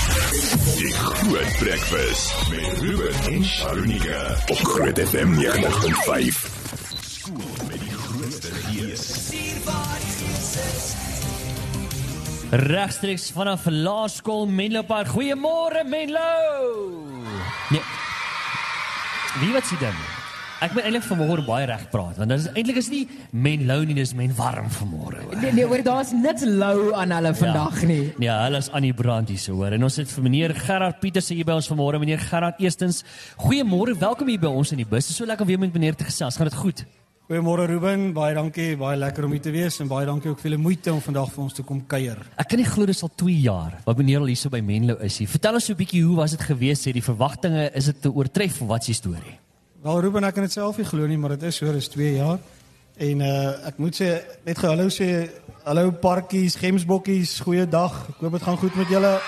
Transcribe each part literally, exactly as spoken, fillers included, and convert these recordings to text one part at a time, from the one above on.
Die Groot Breakfast met Ruben en Sharonika op Groot F M negentig punt vyf. Skool met die grootste gees. Regstreeks vanaf Laerskool Menlo Park. Goeiemôre Menlo! Nee. Wie wat sê dan? Ek moet eintlik vanmôre baie reg praat, want dit is eintlik is nie men lou nie, dis men warm vanmôre. Nee, nee, hoor, daar's niks lou aan hulle vandag ja. nie. Ja, hulle is aan die brand hier so hoor. En ons het vir meneer Gerard Pieters hier by ons vanmôre. Meneer Gerard, eerstens, goeiemôre, welkom hier by ons in die bus. Dit is so lekker om weer met meneer te gesels. Gaan dit goed? Goeiemôre Ruben, baie dankie, baie lekker om hier te wees en baie dankie ook vir julle moeite om vandag vir ons te kom kuier. Ek kan nie glo dis al twee jaar wat meneer al hier so by Menlo is hier. Vertel ons so 'n bietjie, hoe was dit gewees? Sê die verwagtinge, is dit te oortref of wat is die storie? Wel Ruben, ek kan dit self nie glo nie, maar dit is so, dit is twee jaar. En uh, ek moet sê, net gou hallo sê, hallo parkies, gemsbokkies, goeie dag. Ek hoop dit gaan goed met julle.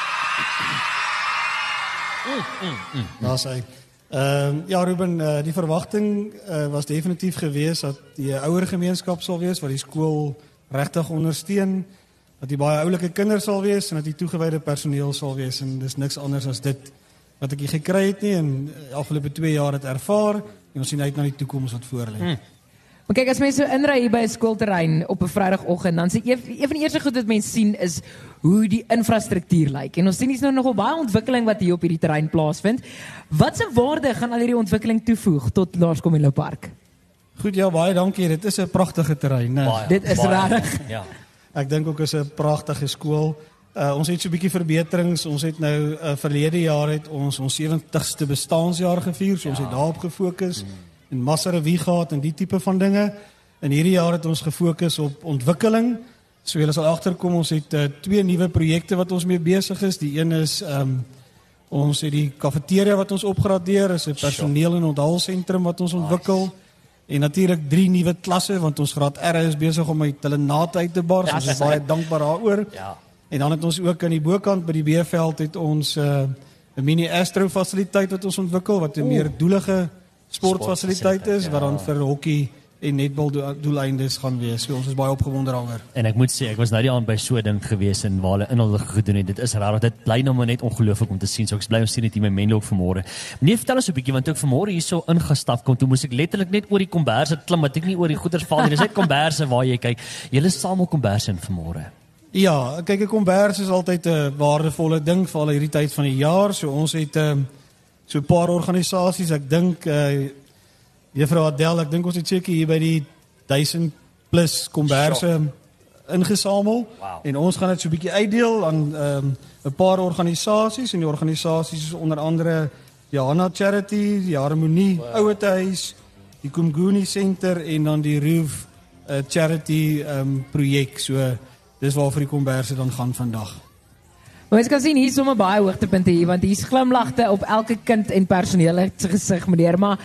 Mm, mm, mm. Daar sê. Uh, ja Ruben, uh, die verwagting uh, was definitief gewees dat die uh, ouer gemeenskap sal wees, wat die skool regtig ondersteun, dat die baie oulike kinders sal wees en dat die toegewyde personeel sal wees, en dis niks anders as dit wat ek hier gekry het nie, en afgelope twee jaar het ervaar, en ons sien uit na die toekoms wat voor lê. Hmm. Maar kyk, as mense so inry hier by 'n skoolterrein op 'n Vrydagoggend, dan sê een, een van die eerste goed wat mense sien is hoe die infrastruktuur lyk. En ons sien hier's nou nogal baie ontwikkeling wat hier op hierdie terrein plaasvind. Wat se waarde gaan al hierdie ontwikkeling toevoeg tot Laerskool Menlo Park? Goed, ja, baie dankie. Dit is 'n pragtige terrein, né? Baie, Dit is baie, regtig. Ja. Ek dink ook is 'n pragtige skool. Uh, ons het so 'n bietjie verbeterings. Ons het nou uh, verlede jaar het ons ons sewentigste bestaanjaar gevier, so ons Ja. het daarop gefokus mm. en massa revue gehad en die tipe van dinge. En hierdie jaar het ons gefokus op ontwikkeling. So julle sal agterkom, ons het uh, twee nuwe projekte wat ons mee besig is. Die een is um, ons het die kafeteria wat ons opgradeer, is 'n personeel en onthaalsentrum wat ons ontwikkel. Nice. En natuurlik drie nuwe klasse, want ons graad R is besig om uit hulle naad uit te bars. Ja, ons is baie dankbaar daaroor. Ja. En dan het ons ook aan die bokant by die B-veld het ons 'n uh, 'n mini astro fasiliteit wat ons ontwikkel, wat 'n meer doelige sportfasiliteit is, ja. wat dan vir hokkie en netbal do doeleindes gaan wees. So ons is baie opgewonde daaroor. En ek moet sê, ek was nou die aand by so 'n ding gewees en waar hulle inhuldig gedoen het. Dit is raar, dit bly nou maar net ongelooflik om te sien. So ek is bly om sien dit hier met Menlo ook vanmôre. Meneer, vertel ons 'n bietjie, want toe ek vanmôre hier so ingestap kom, toe moes ek letterlik net oor die komberse klim, want ek nie oor die goeders val nie. Dis net komberse waar jy kyk. Julle samel komberse in vanmôre. Ja, kyk, 'n kombers is altyd 'n waardevolle ding vir al hierdie tyd van die jaar. So ons het um, so 'n paar organisasies. Ek dink uh, Juffrou Adel, ek dink ons het seker hier by die duisend plus komberse ingesamel. Wow. En ons gaan dit so 'n bietjie uitdeel aan 'n um, paar organisasies, en die organisasies is onder andere die Hana Charity, die Harmonie wow. Ouetehuis, die Kumguni Center en dan die Roof uh, Charity um, projek. So dis waarvoor die komberse dan gaan vandag. Maar ons kan sien hier is sommer baie hoogtepunte hier, want hier's glimlagte op elke kind en personeel se gesig, meneer, maar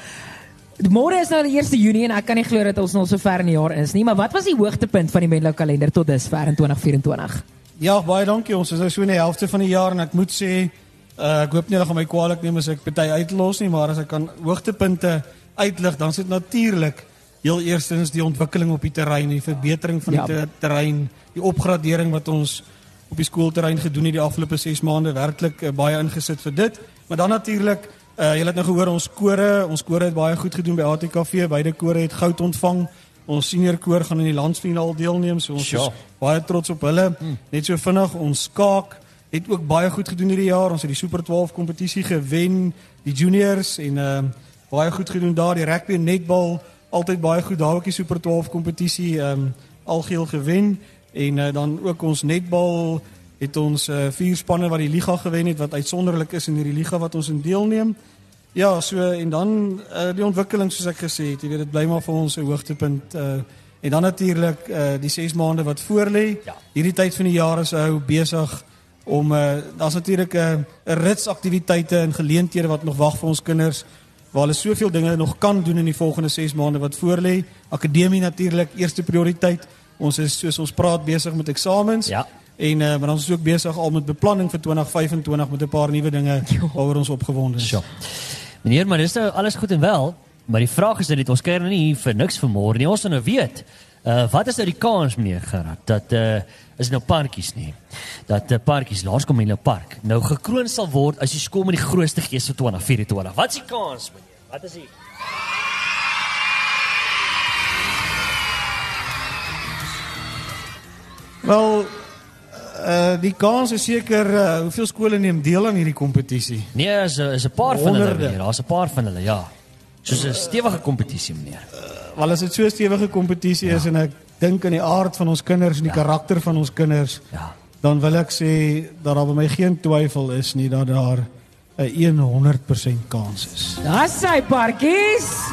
môre is nou die eerste Junie en ek kan nie glo dat ons nog so ver in die jaar is nie, maar wat was die hoogtepunt van die Menlo kalender tot dusver in twintig vyf-en-twintig? Ja, baie dankie. Ons is nou so in die helfte van die jaar en ek moet sê, uh, ek hoop nie hulle gaan my kwaadlik neem as ek party uitlos nie, maar as ek kan hoogtepunte uitlig, dan is dit natuurlik heel eerstens die ontwikkeling op die terrein, die verbetering van die ja. terrein, die opgradering wat ons op die skoolterrein gedoen het die afgelope ses maande, werklik uh, baie ingesit vir dit. Maar dan natuurlik, uh, julle het nou gehoor, ons kore, ons kore het baie goed gedoen by A T K V, beide kore het goud ontvang. Ons senior koor gaan in die landsfinaal deelneem, so ons sure. is baie trots op hulle. Hmm. Net so vinnig, ons skaak het ook baie goed gedoen hierdie jaar. Ons het die Super twaalf kompetisie gewen, die juniors, en uh, baie goed gedoen daar. Die rugby en netbal, altyd baie goed daar ook die Super twaalf kompetisie, um, algeheel gewen. En uh, dan ook ons netbal het ons uh, vier spanne wat die liga gewen het, wat uitsonderlik is in hierdie liga wat ons in deelneem. Ja, so, en dan uh, die ontwikkeling soos ek gesê het, jy weet, dit bly maar vir ons 'n hoogtepunt. Uh, en dan natuurlik uh, die ses maande wat voorlê. Ja. Hierdie tyd van die jaar is ou besig om, uh, daar's natuurlik 'n uh, rits aktiwiteite en geleenthede wat nog wag vir ons kinders, waar hulle soveel dinge nog kan doen in die volgende ses maande wat voorlê. Akademie natuurlik, eerste prioriteit. Ons is, soos ons praat, besig met eksamens. Ja. En uh, maar ons is ook besig al met beplanning vir twintig vyf-en-twintig met 'n paar nuwe dinge waaroor ons opgewonde is. Sure. Meneer, maar dis nou alles goed en wel, Maar die vraag is net, ons kyk nou nie hier vir niks vanmôre nie. Ons nou weet, uh, wat is nou die kans, meneer Gerard, dat uh, is nou parkies nie. Dat uh, parkies, laas kom in 'n park, nou gekroon sal word as die skool met die grootste gees vir twintig vyf en twintig. Wat is die kans, meneer? Wat is die? Wel, uh, die kans is seker, uh, hoeveel skole neem deel aan hierdie kompetisie? Nee, is 'n is 'n paar van hulle, Honderde. meneer. Daar's 'n paar van hulle, ja. Soos 'n stewige kompetisie, meneer. Wel, as dit so 'n stewige kompetisie is en ek dink aan die aard van ons kinders en die Ja. karakter van ons kinders, Ja. dan wil ek sê dat daar by my geen twyfel is nie dat daar 'n honderd persent kans is. Daar's sy parkies.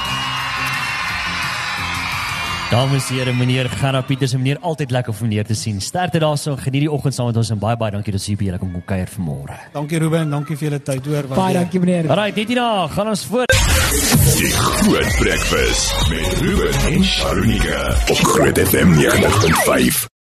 Dames en here, meneer Gerard Pieters, meneer, altyd lekker om meneer te sien. Sterkte daarso, geniet die oggend saam met ons en baie baie dankie dat jy hier kom kom kuier vanmôre. Dankie Ruben, dankie vir julle tyd hoor. Baie dankie meneer. Alright, net hierna gaan ons voort. Die Groot Breakfast met Ruben en Sharunika op Groot F M negentig punt vyf.